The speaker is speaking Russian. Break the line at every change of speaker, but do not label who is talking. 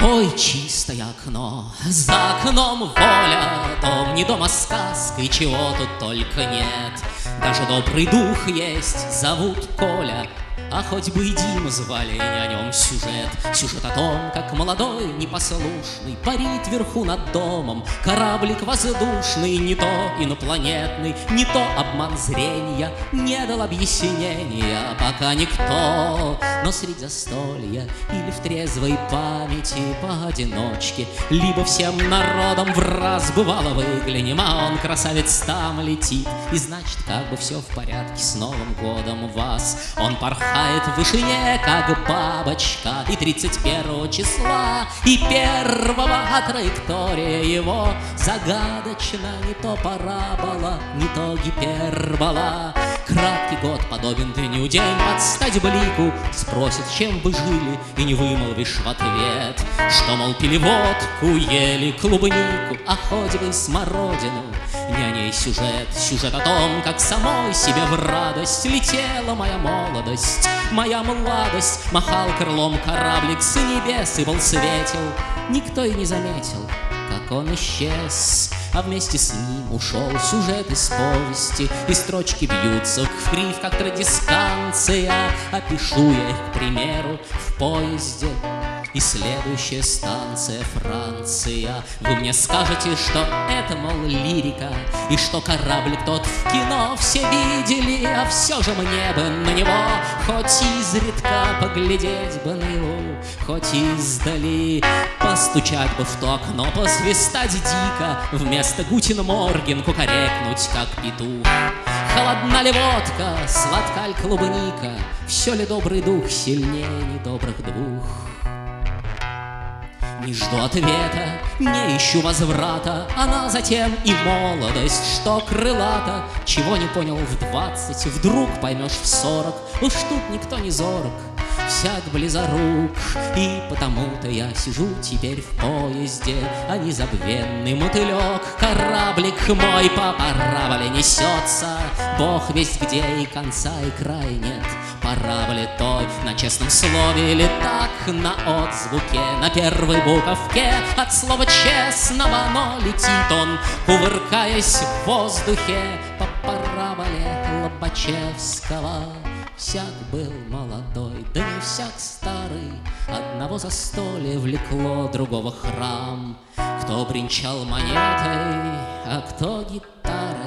Ой, чистое окно, за окном воля, дом не дом, а сказка, и чего тут только нет. Даже добрый дух есть, зовут Коля, а хоть бы и Дима звали, и о нем сюжет. Сюжет о том, как молодой, непослушный парит вверху над домом кораблик воздушный, не то инопланетный, не то обман зрения, не дал объяснения пока никто. Но среди застолья или в трезвой памяти поодиночке, либо всем народом враз бывало выглянем, а он, красавец, там летит, и значит, как бы все в порядке, с Новым годом вас. Он порхает в вышине, как бабочка, и 31 числа, и 1-го, а траектория его загадочна. Не то парабола, не то гипербола. Краткий год подобен дню, день под стать блику. Спросит, чем вы жили, и не вымолвишь в ответ, что, мол, пили водку, ели клубнику, а хоть бы смородину. Не о ней сюжет, сюжет о том, как самой себе в радость летела моя молодость, моя младость. Махал крылом кораблик с небес и был светел. Никто и не заметил, как он исчез, а вместе с ним ушел сюжет из повести, и строчки бьются в крив, как традисканция. Опишу я их, к примеру, в поезде. И следующая станция Франция. Вы мне скажете, что это, мол, лирика, и что кораблик тот в кино все видели, а все же мне бы на него хоть изредка поглядеть бы на его, хоть издали постучать бы в то окно, посвистать дико, вместо Гутин Морген кукарекнуть, как петух. Холодна ли водка, сладка ли клубника, все ли добрый дух сильнее недобрых двух? Не жду ответа, не ищу возврата, она затем и молодость, что крылата. Чего не понял в 20, вдруг поймешь в 40. Уж тут никто не зорок, всяк близорук. И потому-то я сижу теперь в поезде, а незабвенный мотылек. Кораблик мой по параболе несется, Бог весть где, и конца и края нет. Параболе той на честном слове или так на отзвуке, на первой буковке от слова честного, но летит он, кувыркаясь в воздухе по параболе Лобачевского. Всяк был молодой, да не всяк старый, одного застолья влекло, другого храм. Кто бренчал монетой, а кто гитарой.